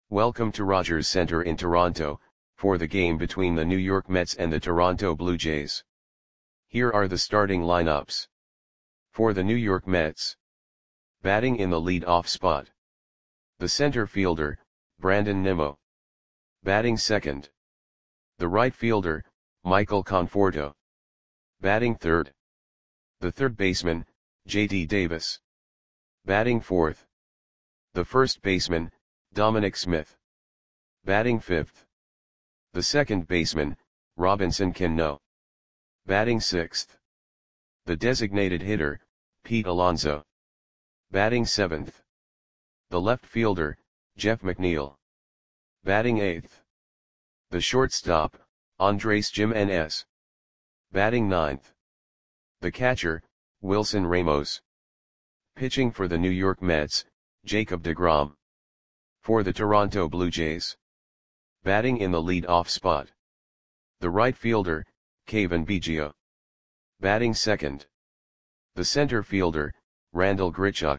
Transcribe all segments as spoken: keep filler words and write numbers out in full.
Welcome to Rogers Centre in Toronto, for the game between the New York Mets and the Toronto Blue Jays. Here are the starting lineups. For the New York Mets. Batting in the lead-off spot. The center fielder, Brandon Nimmo. Batting second. The right fielder, Michael Conforto. Batting third. The third baseman, J D Davis. Batting fourth. The first baseman, Dominic Smith. Batting fifth. The second baseman, Robinson Cano. Batting sixth. The designated hitter, Pete Alonso. Batting seventh. The left fielder, Jeff McNeil. Batting eighth. The shortstop, Andres Gimenez. Batting ninth. The catcher, Wilson Ramos. Pitching for the New York Mets, Jacob deGrom. For the Toronto Blue Jays. Batting in the lead-off spot. The right fielder, Cavan Biggio. Batting second. The center fielder, Randal Grichuk.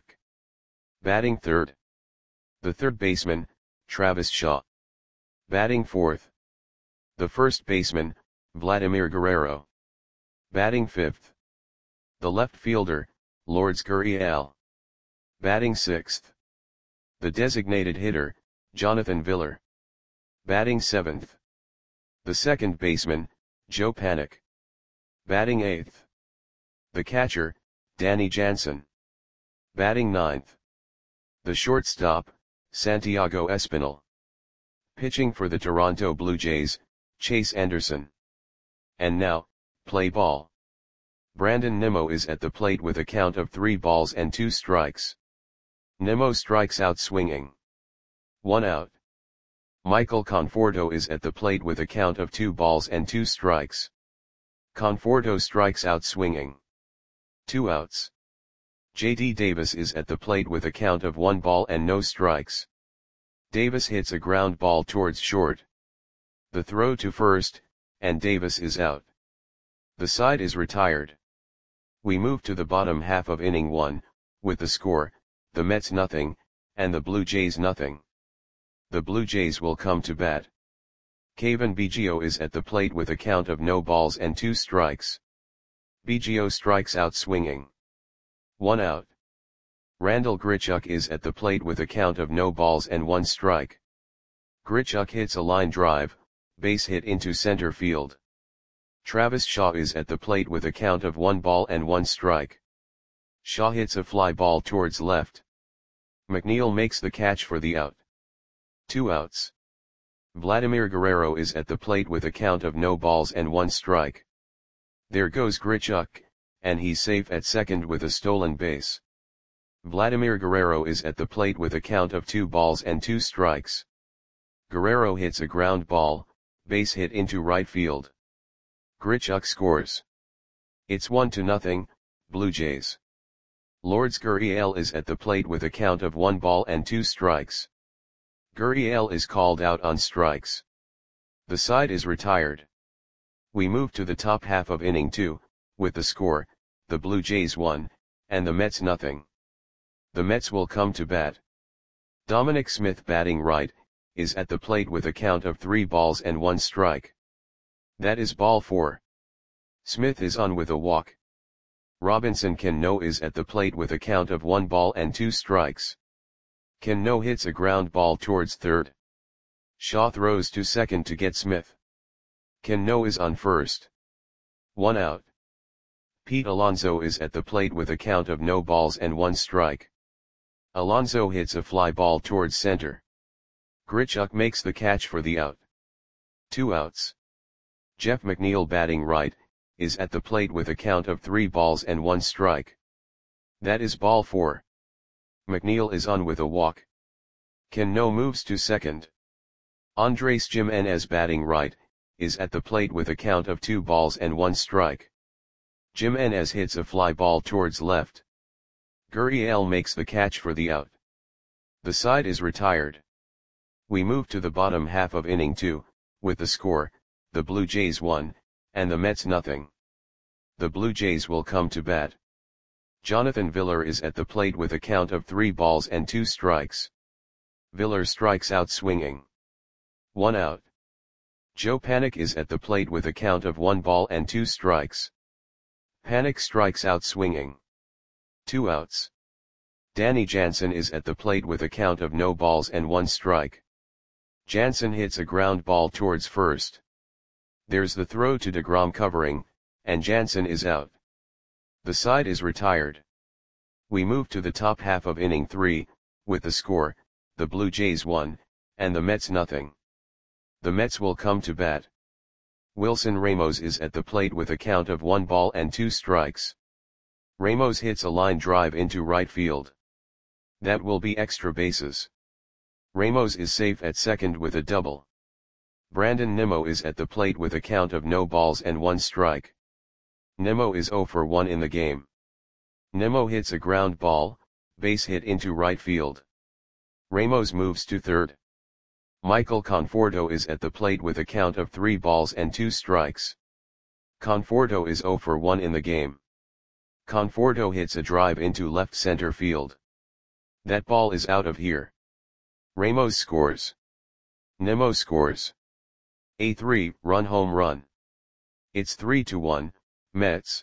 Batting third. The third baseman, Travis Shaw. Batting fourth. The first baseman, Vladimir Guerrero. Batting fifth. The left fielder, Lourdes Gurriel. Batting sixth. The designated hitter, Jonathan Villar. Batting seventh. The second baseman, Joe Panik. Batting eighth. The catcher, Danny Jansen. Batting ninth. The shortstop, Santiago Espinal. Pitching for the Toronto Blue Jays, Chase Anderson. And now, play ball. Brandon Nimmo is at the plate with a count of three balls and two strikes. Nimmo strikes out swinging. One out. Michael Conforto is at the plate with a count of two balls and two strikes. Conforto strikes out swinging. Two outs. J D Davis is at the plate with a count of one ball and no strikes. Davis hits a ground ball towards short. The throw to first, and Davis is out. The side is retired. We move to the bottom half of inning one, with the score, the Mets nothing, and the Blue Jays nothing. The Blue Jays will come to bat. Cavan Biggio is at the plate with a count of no balls and two strikes. Biggio strikes out swinging. One out. Randal Grichuk is at the plate with a count of no balls and one strike. Grichuk hits a line drive, base hit into center field. Travis Shaw is at the plate with a count of one ball and one strike. Shaw hits a fly ball towards left. McNeil makes the catch for the out. Two outs. Vladimir Guerrero is at the plate with a count of no balls and one strike. There goes Grichuk, and he's safe at second with a stolen base. Vladimir Guerrero is at the plate with a count of two balls and two strikes. Guerrero hits a ground ball, base hit into right field. Grichuk scores. It's one to nothing, Blue Jays. Lourdes Gurriel is at the plate with a count of one ball and two strikes. Gurriel is called out on strikes. The side is retired. We move to the top half of inning two, with the score, the Blue Jays one, and the Mets nothing. The Mets will come to bat. Dominic Smith batting right, is at the plate with a count of three balls and one strike. That is ball four. Smith is on with a walk. Robinson Cano is at the plate with a count of one ball and two strikes. Cano hits a ground ball towards third. Shaw throws to second to get Smith. Cano is on first. One out. Pete Alonso is at the plate with a count of no balls and one strike. Alonso hits a fly ball towards center. Grichuk makes the catch for the out. Two outs. Jeff McNeil batting right, is at the plate with a count of three balls and one strike. That is ball four. McNeil is on with a walk. Cano moves to second. Andres Gimenez batting right, is at the plate with a count of two balls and one strike. Gimenez hits a fly ball towards left. Gurriel makes the catch for the out. The side is retired. We move to the bottom half of inning two, with the score, the Blue Jays one, and the Mets nothing. The Blue Jays will come to bat. Jonathan Villar is at the plate with a count of three balls and two strikes. Villar strikes out swinging. One out. Joe Panik is at the plate with a count of one ball and two strikes. Panik strikes out swinging. Two outs. Danny Jansen is at the plate with a count of no balls and one strike. Jansen hits a ground ball towards first. There's the throw to DeGrom covering, and Jansen is out. The side is retired. We move to the top half of inning three, with the score, the Blue Jays one, and the Mets nothing. The Mets will come to bat. Wilson Ramos is at the plate with a count of one ball and two strikes. Ramos hits a line drive into right field. That will be extra bases. Ramos is safe at second with a double. Brandon Nimmo is at the plate with a count of no balls and one strike. Nimmo is oh for one in the game. Nimmo hits a ground ball, base hit into right field. Ramos moves to third. Michael Conforto is at the plate with a count of three balls and two strikes. Conforto is oh for one in the game. Conforto hits a drive into left center field. That ball is out of here. Ramos scores. Nimmo scores. A three-run home run. It's three to one, Mets.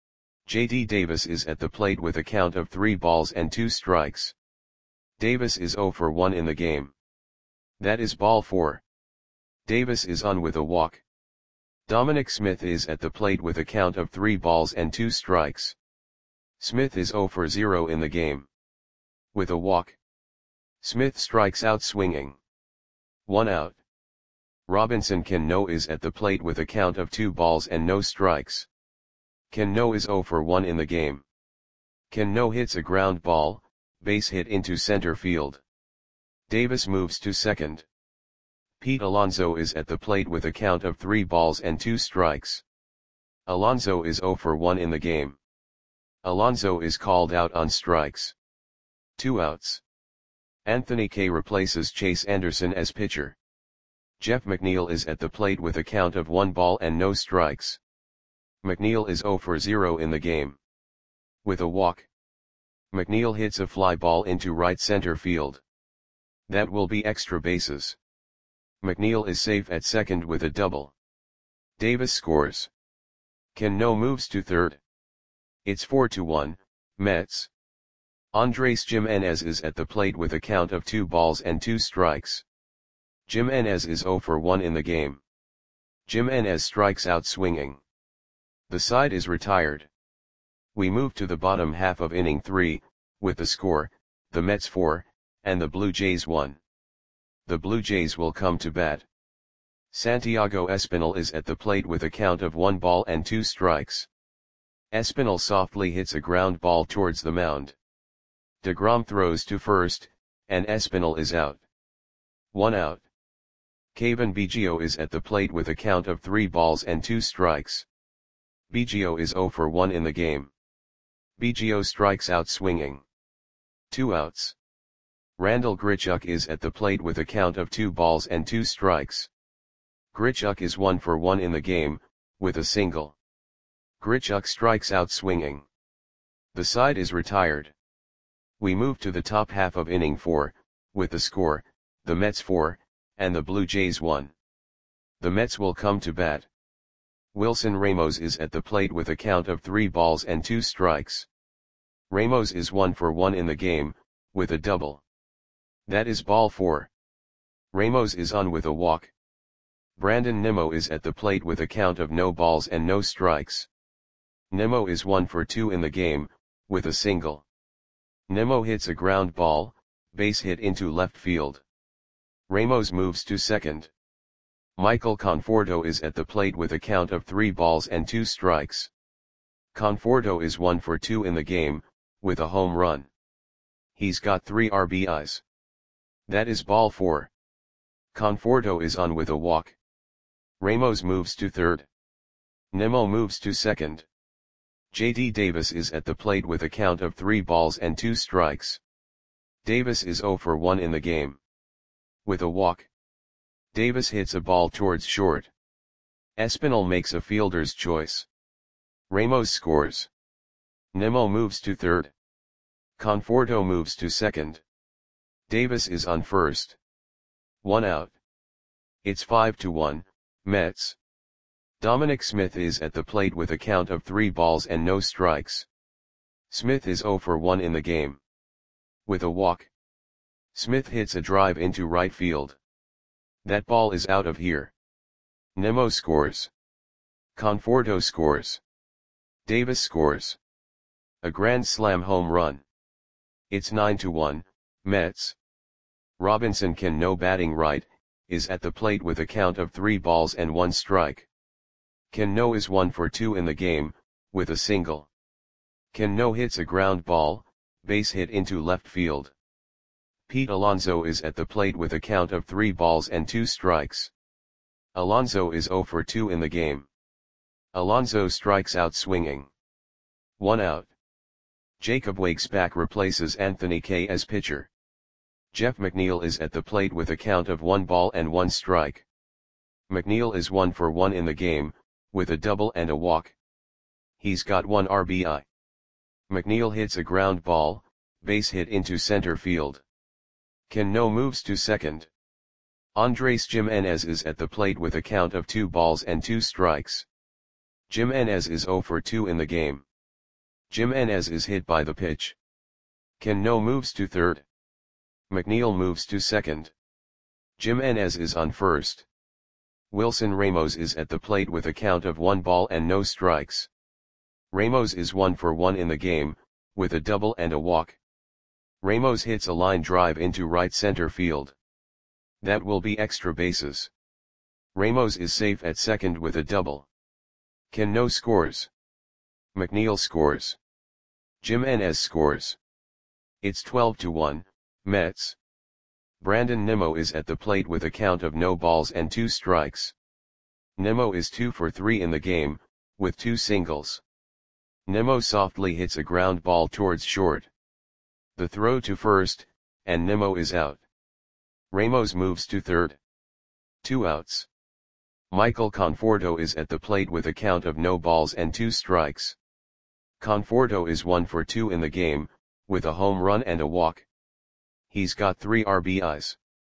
J D Davis is at the plate with a count of three balls and two strikes. Davis is oh for one in the game. That is ball four. Davis is on with a walk. Dominic Smith is at the plate with a count of three balls and two strikes. Smith is oh for zero in the game. With a walk. Smith strikes out swinging. One out. Robinson Cano is at the plate with a count of two balls and no strikes. Cano is oh for one in the game. Cano hits a ground ball, base hit into center field. Davis moves to second. Pete Alonso is at the plate with a count of three balls and two strikes. Alonso is oh for one in the game. Alonso is called out on strikes. Two outs. Anthony Kay replaces Chase Anderson as pitcher. Jeff McNeil is at the plate with a count of one ball and no strikes. McNeil is oh for zero in the game. With a walk. McNeil hits a fly ball into right center field. That will be extra bases. McNeil is safe at second with a double. Davis scores. Cano moves to third. It's four to one, Mets. Andres Gimenez is at the plate with a count of two balls and two strikes. Gimenez is oh for one in the game. Gimenez strikes out swinging. The side is retired. We move to the bottom half of inning three, with the score, the Mets four, and the Blue Jays one. The Blue Jays will come to bat. Santiago Espinal is at the plate with a count of one ball and two strikes. Espinal softly hits a ground ball towards the mound. DeGrom throws to first, and Espinal is out. One out. Cavan Biggio is at the plate with a count of three balls and two strikes. Biggio is oh for one in the game. Biggio strikes out swinging. Two outs. Randal Grichuk is at the plate with a count of two balls and two strikes. Grichuk is one for one in the game, with a single. Grichuk strikes out swinging. The side is retired. We move to the top half of inning four, with the score, the Mets four, and the Blue Jays one. The Mets will come to bat. Wilson Ramos is at the plate with a count of three balls and two strikes. Ramos is one for one in the game, with a double. That is ball four. Ramos is on with a walk. Brandon Nimmo is at the plate with a count of no balls and no strikes. Nimmo is one for two in the game, with a single. Nimmo hits a ground ball, base hit into left field. Ramos moves to second. Michael Conforto is at the plate with a count of three balls and two strikes. Conforto is one for two in the game, with a home run. He's got three R B Is. That is ball four. Conforto is on with a walk. Ramos moves to third. Nimmo moves to second. J D Davis is at the plate with a count of three balls and two strikes. Davis is oh for one in the game. With a walk. Davis hits a ball towards short. Espinal makes a fielder's choice. Ramos scores. Nimmo moves to third. Conforto moves to second. Davis is on first. One out. It's five to one, Mets. Dominic Smith is at the plate with a count of three balls and no strikes. Smith is zero for one in the game. With a walk, Smith hits a drive into right field. That ball is out of here. Nimmo scores. Conforto scores. Davis scores. A grand slam home run. It's nine to one, Mets. Robinson Cano, batting right, is at the plate with a count of three balls and one strike. Cano is one for two in the game, with a single. Cano hits a ground ball, base hit into left field. Pete Alonso is at the plate with a count of three balls and two strikes. Alonso is zero for two in the game. Alonso strikes out swinging. One out. Jacob Waguespack replaces Anthony Kay as pitcher. Jeff McNeil is at the plate with a count of one ball and one strike. McNeil is one for one in the game, with a double and a walk. He's got one R B I. McNeil hits a ground ball, base hit into center field. Cano moves to second. Andres Gimenez is at the plate with a count of two balls and two strikes. Gimenez is zero for two in the game. Gimenez is hit by the pitch. Cano moves to third. McNeil moves to second. Gimenez is on first. Wilson Ramos is at the plate with a count of one ball and no strikes. Ramos is one for one in the game, with a double and a walk. Ramos hits a line drive into right center field. That will be extra bases. Ramos is safe at second with a double. Cano scores. McNeil scores. Gimenez scores. It's twelve to one, Mets. Brandon Nimmo is at the plate with a count of no balls and two strikes. Nimmo is two for three in the game, with two singles. Nimmo softly hits a ground ball towards short. The throw to first, and Nimmo is out. Ramos moves to third. Two outs. Michael Conforto is at the plate with a count of no balls and two strikes. Conforto is one for two in the game, with a home run and a walk. He's got three R B Is.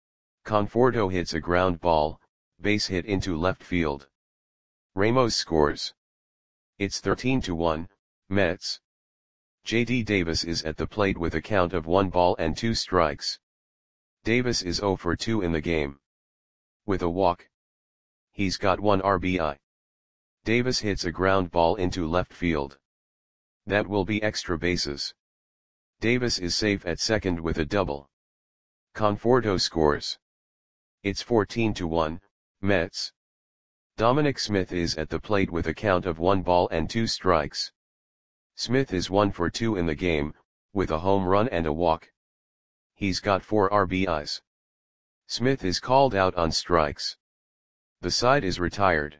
Conforto hits a ground ball, base hit into left field. Ramos scores. It's thirteen to one, Mets. J D Davis is at the plate with a count of one ball and two strikes. Davis is zero for two in the game. With a walk. He's got one R B I. Davis hits a ground ball into left field. That will be extra bases. Davis is safe at second with a double. Conforto scores. It's fourteen to one, Mets. Dominic Smith is at the plate with a count of one ball and two strikes. Smith is one for two in the game, with a home run and a walk. He's got four R B Is. Smith is called out on strikes. The side is retired.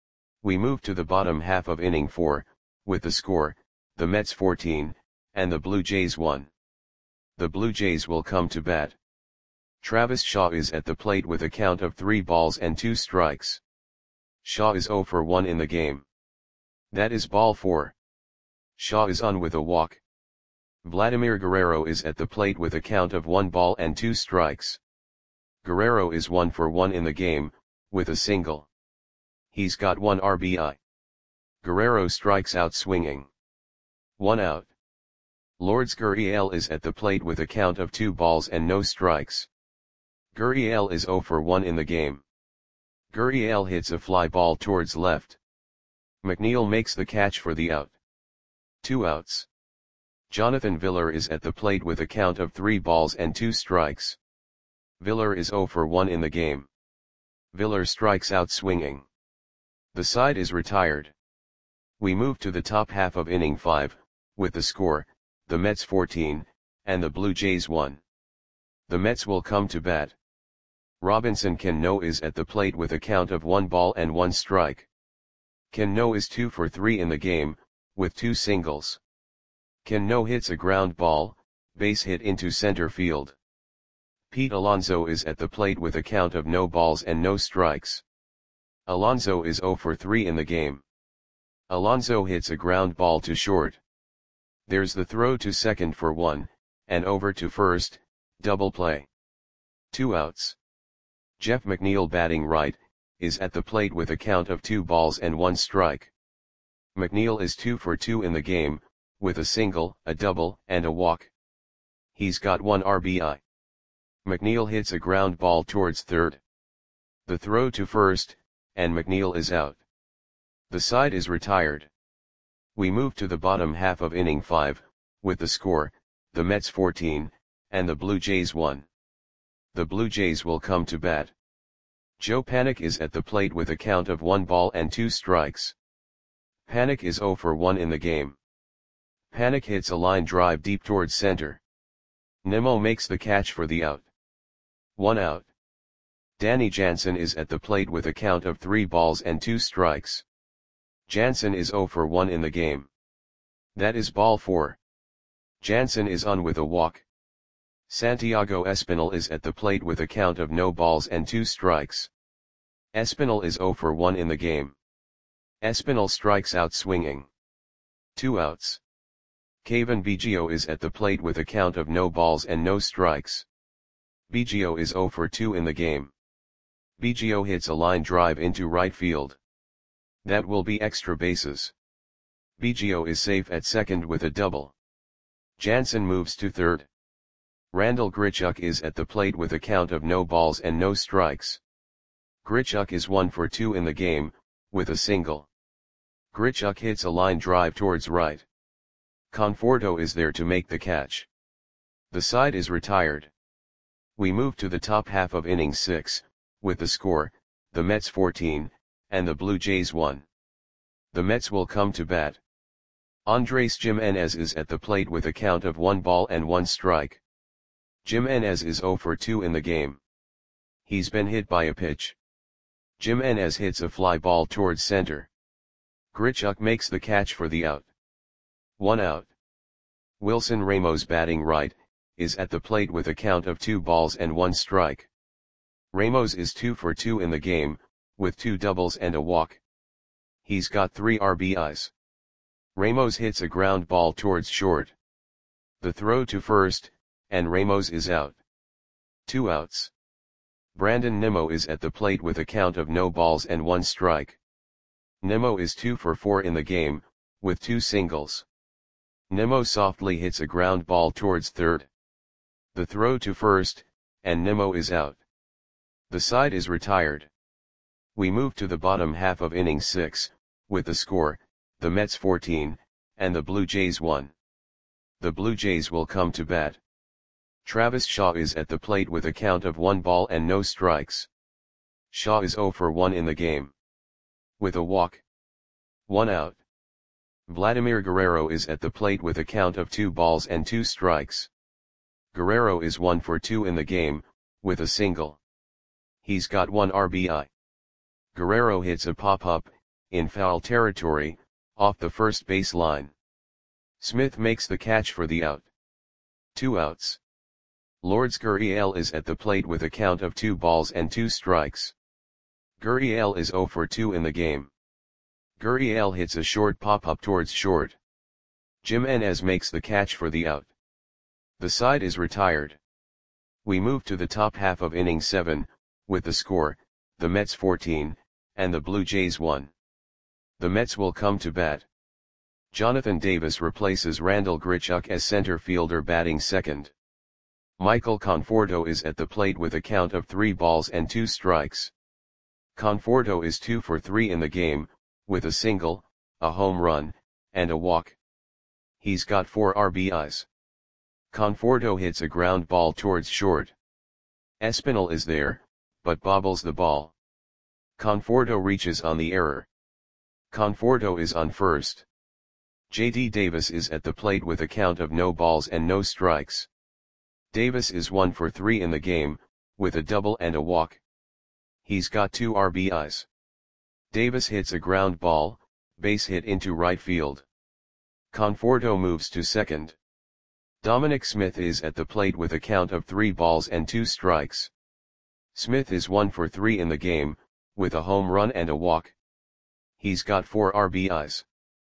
We move to the bottom half of inning four, with the score, the Mets fourteen, and the Blue Jays one. The Blue Jays will come to bat. Travis Shaw is at the plate with a count of three balls and two strikes. Shaw is zero for one in the game. That is ball four. Shaw is on with a walk. Vladimir Guerrero is at the plate with a count of one ball and two strikes. Guerrero is one for one in the game, with a single. He's got one R B I. Guerrero strikes out swinging. One out. Lourdes Gurriel is at the plate with a count of two balls and no strikes. Gurriel is zero for one in the game. Gurriel hits a fly ball towards left. McNeil makes the catch for the out. Two outs. Jonathan Villar is at the plate with a count of three balls and two strikes. Villar is zero for one in the game. Villar strikes out swinging. The side is retired. We move to the top half of inning five, with the score, the Mets fourteen, and the Blue Jays one. The Mets will come to bat. Robinson Cano is at the plate with a count of one ball and one strike. Cano is two for three in the game, with two singles. Cano hits a ground ball, base hit into center field. Pete Alonso is at the plate with a count of no balls and no strikes. Alonso is zero for three in the game. Alonso hits a ground ball to short. There's the throw to second for one, and over to first, Double play. Two outs. Jeff McNeil batting right, is at the plate with a count of two balls and one strike. McNeil is two for two in the game, with a single, a double, and a walk. He's got one R B I. McNeil hits a ground ball towards third. The throw to first, and McNeil is out. The side is retired. We move to the bottom half of inning five, with the score, the Mets fourteen, and the Blue Jays one. The Blue Jays will come to bat. Joe Panik is at the plate with a count of one ball and two strikes. Panik is zero for one in the game. Panik hits a line drive deep towards center. Nimmo makes the catch for the out. One out. Danny Jansen is at the plate with a count of three balls and two strikes. Jansen is zero for one in the game. That is ball four. Jansen is on with a walk. Santiago Espinal is at the plate with a count of no balls and two strikes. Espinal is zero for one in the game. Espinal strikes out swinging. Two outs. Kevin Biggio is at the plate with a count of no balls and no strikes. Biggio is zero for two in the game. Biggio hits a line drive into right field. That will be extra bases. Biggio is safe at second with a double. Jansen moves to third. Randal Grichuk is at the plate with a count of no balls and no strikes. Grichuk is one for two in the game, with a single. Grichuk hits a line drive towards right. Conforto is there to make the catch. The side is retired. We move to the top half of inning six, with the score, the Mets fourteen, and the Blue Jays one. The Mets will come to bat. Andres Gimenez is at the plate with a count of one ball and one strike. Gimenez is zero for two in the game. He's been hit by a pitch. Gimenez hits a fly ball towards center. Grichuk makes the catch for the out. One out. Wilson Ramos batting right, is at the plate with a count of two balls and one strike. Ramos is two for two in the game, with two doubles and a walk. He's got three R B Is. Ramos hits a ground ball towards short. The throw to first, and Ramos is out. Two outs. Brandon Nimmo is at the plate with a count of no balls and one strike. Nimmo is two for four in the game, with two singles. Nimmo softly hits a ground ball towards third. The throw to first, and Nimmo is out. The side is retired. We move to the bottom half of inning six, with the score, the Mets fourteen, and the Blue Jays one. The Blue Jays will come to bat. Travis Shaw is at the plate with a count of one ball and no strikes. Shaw is zero for one in the game. With a walk. One out. Vladimir Guerrero is at the plate with a count of two balls and two strikes. Guerrero is one for two in the game, with a single. He's got one R B I. Guerrero hits a pop-up, in foul territory, off the first base line. Smith makes the catch for the out. Two outs. Lourdes Gurriel is at the plate with a count of two balls and two strikes. Gurriel is zero for two in the game. Gurriel hits a short pop-up towards short. Gimenez makes the catch for the out. The side is retired. We move to the top half of inning seven, with the score, the Mets fourteen, and the Blue Jays one. The Mets will come to bat. Jonathan Davis replaces Randal Grichuk as center fielder batting second. Michael Conforto is at the plate with a count of three balls and two strikes. Conforto is two for three in the game, with a single, a home run, and a walk. He's got four R B Is. Conforto hits a ground ball towards short. Espinal is there, but bobbles the ball. Conforto reaches on the error. Conforto is on first. J D Davis is at the plate with a count of no balls and no strikes. Davis is one for three in the game, with a double and a walk. He's got two R B Is. Davis hits a ground ball, base hit into right field. Conforto moves to second. Dominic Smith is at the plate with a count of three balls and two strikes. Smith is one for three in the game, with a home run and a walk. He's got four R B Is.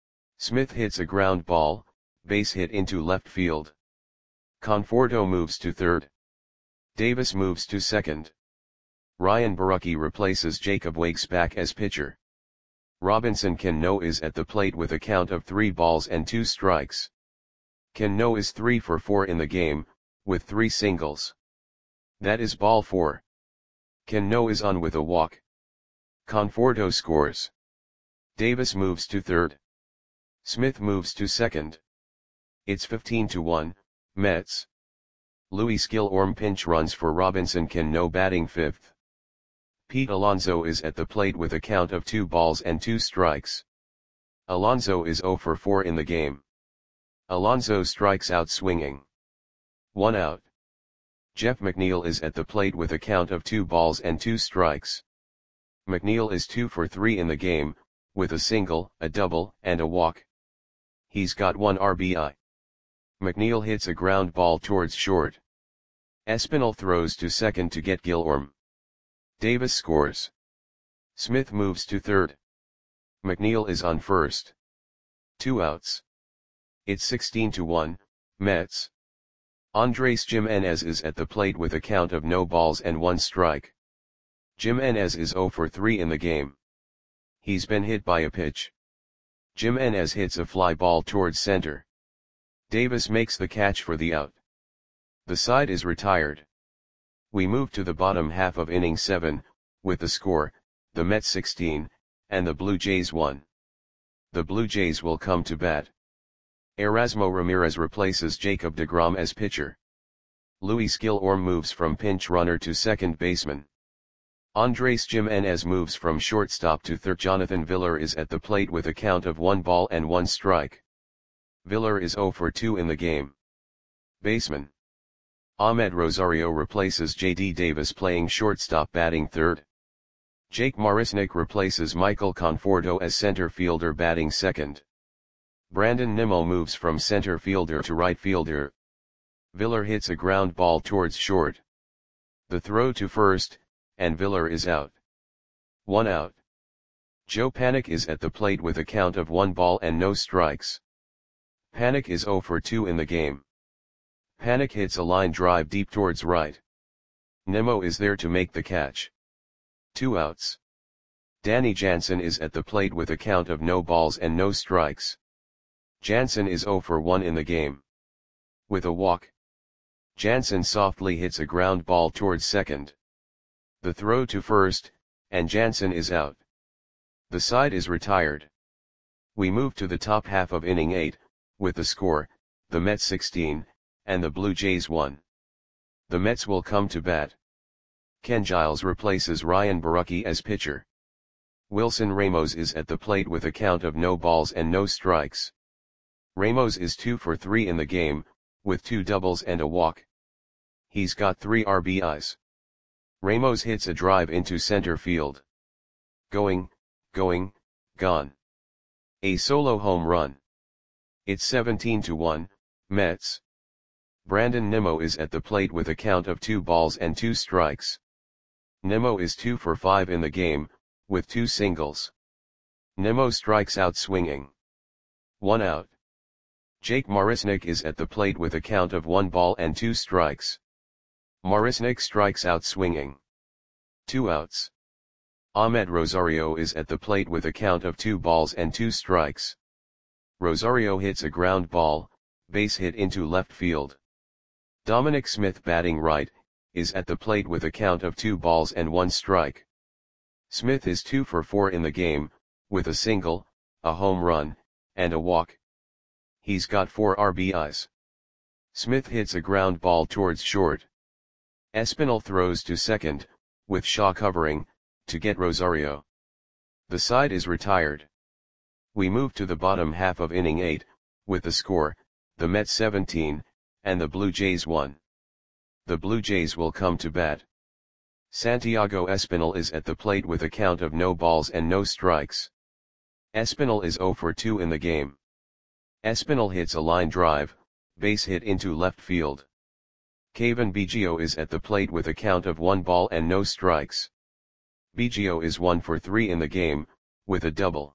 Smith hits a ground ball, base hit into left field. Conforto moves to third. Davis moves to second. Ryan Borucki replaces Jacob Wakesback as pitcher. Robinson Cano is at the plate with a count of three balls and two strikes. Cano is three for four in the game, with three singles. That is ball four. Cano is on with a walk. Conforto scores. Davis moves to third. Smith moves to second. It's fifteen to one, Mets. Luis Gilorm pinch runs for Robinson Cano batting fifth. Pete Alonso is at the plate with a count of two balls and two strikes. Alonso is zero for four in the game. Alonso strikes out swinging. One out. Jeff McNeil is at the plate with a count of two balls and two strikes. McNeil is two for three in the game, with a single, a double, and a walk. He's got one R B I. McNeil hits a ground ball towards short. Espinal throws to second to get Gilorm. Davis scores. Smith moves to third. McNeil is on first. Two outs. It's sixteen to one, Mets. Andres Gimenez is at the plate with a count of no balls and one strike. Gimenez is zero for three in the game. He's been hit by a pitch. Gimenez hits a fly ball towards center. Davis makes the catch for the out. The side is retired. We move to the bottom half of inning seven, with the score, the Mets sixteen, and the Blue Jays one. The Blue Jays will come to bat. Erasmo Ramirez replaces Jacob deGrom as pitcher. Luis Gilorm moves from pinch runner to second baseman. Andres Gimenez moves from shortstop to third. Jonathan Villar is at the plate with a count of one ball and one strike. Villar is zero for two in the game. Baseman Ahmed Rosario replaces J D Davis playing shortstop batting third. Jake Marisnick replaces Michael Conforto as center fielder batting second. Brandon Nimmo moves from center fielder to right fielder. Villar hits a ground ball towards short. The throw to first, and Villar is out. One out. Joe Panik is at the plate with a count of one ball and no strikes. Panik is zero for two in the game. Panik hits a line drive deep towards right. Nimmo is there to make the catch. Two outs. Danny Jansen is at the plate with a count of no balls and no strikes. Jansen is zero for one in the game. With a walk. Jansen softly hits a ground ball towards second. The throw to first, and Jansen is out. The side is retired. We move to the top half of inning eight, with the score, the Mets sixteen, and the Blue Jays one. The Mets will come to bat. Ken Giles replaces Ryan Borucki as pitcher. Wilson Ramos is at the plate with a count of no balls and no strikes. Ramos is two for three in the game, with two doubles and a walk. He's got three R B Is. Ramos hits a drive into center field. Going, going, gone. A solo home run. It's seventeen to one, Mets. Brandon Nimmo is at the plate with a count of two balls and two strikes. Nimmo is two for five in the game, with two singles. Nimmo strikes out swinging. One out. Jake Marisnick is at the plate with a count of one ball and two strikes. Marisnick strikes out swinging. Two outs. Ahmed Rosario is at the plate with a count of two balls and two strikes. Rosario hits a ground ball, base hit into left field. Dominic Smith batting right, is at the plate with a count of two balls and one strike. Smith is two for four in the game, with a single, a home run, and a walk. He's got four R B Is. Smith hits a ground ball towards short. Espinal throws to second, with Shaw covering, to get Rosario. The side is retired. We move to the bottom half of inning eight, with the score, the Mets seventeen, and the Blue Jays one. The Blue Jays will come to bat. Santiago Espinal is at the plate with a count of no balls and no strikes. Espinal is zero for two in the game. Espinal hits a line drive, base hit into left field. Cavan Biggio is at the plate with a count of one ball and no strikes. Biggio is one for three in the game, with a double.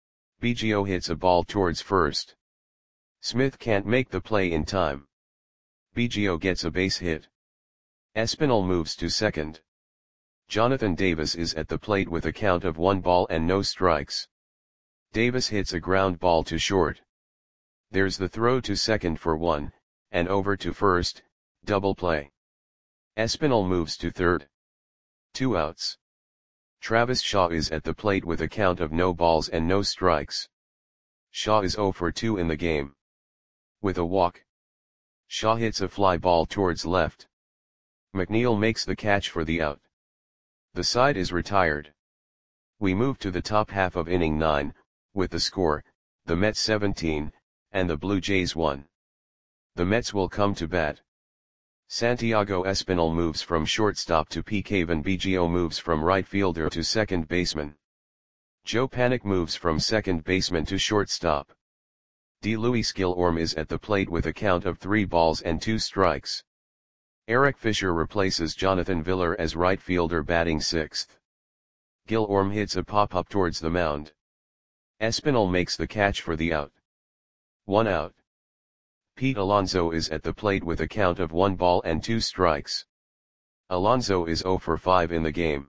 Biggio hits a ball towards first. Smith can't make the play in time. Biggio gets a base hit. Espinal moves to second. Jonathan Davis is at the plate with a count of one ball and no strikes. Davis hits a ground ball to short. There's the throw to second for one, and over to first, double play. Espinal moves to third. Two outs. Travis Shaw is at the plate with a count of no balls and no strikes. Shaw is zero for two in the game. With a walk, Shaw hits a fly ball towards left. McNeil makes the catch for the out. The side is retired. We move to the top half of inning nine, with the score, the Mets seventeen, and the Blue Jays one. The Mets will come to bat. Santiago Espinal moves from shortstop to P. Cavan Biggio moves from right fielder to second baseman. Joe Panik moves from second baseman to shortstop. D. Luis Gilorm is at the plate with a count of three balls and two strikes. Eric Fisher replaces Jonathan Villar as right fielder batting sixth. Gilorm hits a pop-up towards the mound. Espinal makes the catch for the out. One out. Pete Alonso is at the plate with a count of one ball and two strikes. Alonso is zero for five in the game.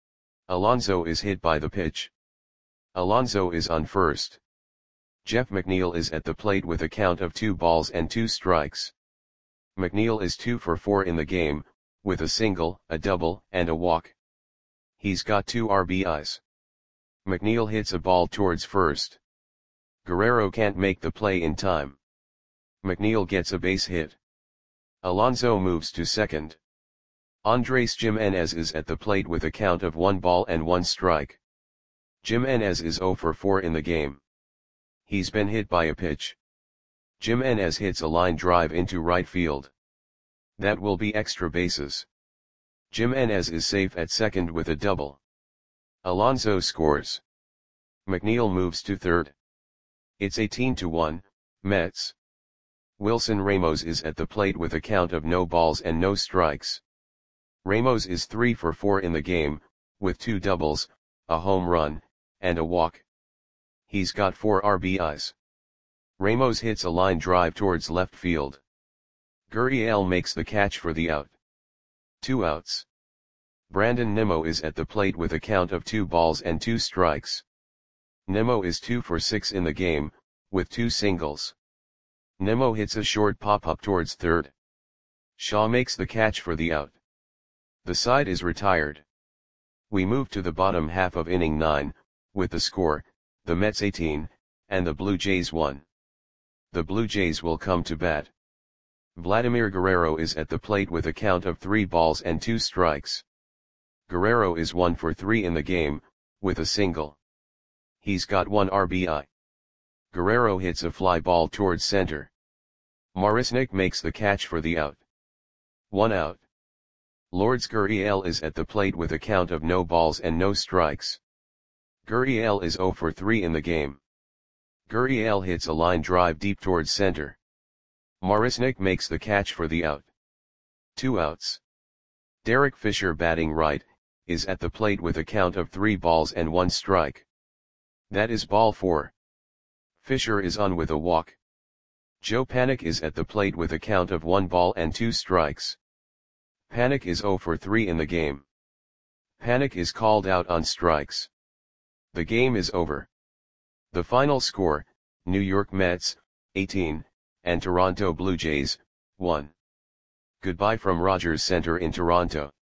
Alonso is hit by the pitch. Alonso is on first. Jeff McNeil is at the plate with a count of two balls and two strikes. McNeil is two for four in the game, with a single, a double, and a walk. He's got two R B Is. McNeil hits a ball towards first. Guerrero can't make the play in time. McNeil gets a base hit. Alonso moves to second. Andres Gimenez is at the plate with a count of one ball and one strike. Gimenez is zero for four in the game. He's been hit by a pitch. Gimenez hits a line drive into right field. That will be extra bases. Gimenez is safe at second with a double. Alonso scores. McNeil moves to third. It's eighteen to one, Mets. Wilson Ramos is at the plate with a count of no balls and no strikes. Ramos is three for four in the game, with two doubles, a home run, and a walk. He's got four R B Is. Ramos hits a line drive towards left field. Gurriel makes the catch for the out. Two outs. Brandon Nimmo is at the plate with a count of two balls and two strikes. Nimmo is two for six in the game, with two singles. Nimmo hits a short pop-up towards third. Shaw makes the catch for the out. The side is retired. We move to the bottom half of inning nine, with the score, the Mets eighteen, and the Blue Jays one. The Blue Jays will come to bat. Vladimir Guerrero is at the plate with a count of three balls and two strikes. Guerrero is one for three in the game, with a single. He's got one R B I. Guerrero hits a fly ball towards center. Marisnick makes the catch for the out. One out. Lourdes Gurriel is at the plate with a count of no balls and no strikes. Gurriel is zero for three in the game. Gurriel hits a line drive deep towards center. Marisnick makes the catch for the out. Two outs. Derek Fisher batting right, is at the plate with a count of three balls and one strike. That is ball four. Fisher is on with a walk. Joe Panik is at the plate with a count of one ball and two strikes. Panik is zero for three in the game. Panik is called out on strikes. The game is over. The final score, New York Mets, eighteen, and Toronto Blue Jays, one. Goodbye from Rogers Center in Toronto.